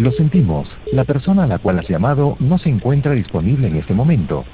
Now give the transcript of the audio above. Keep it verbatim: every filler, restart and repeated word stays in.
Lo sentimos, la persona a la cual has llamado no se encuentra disponible en este momento.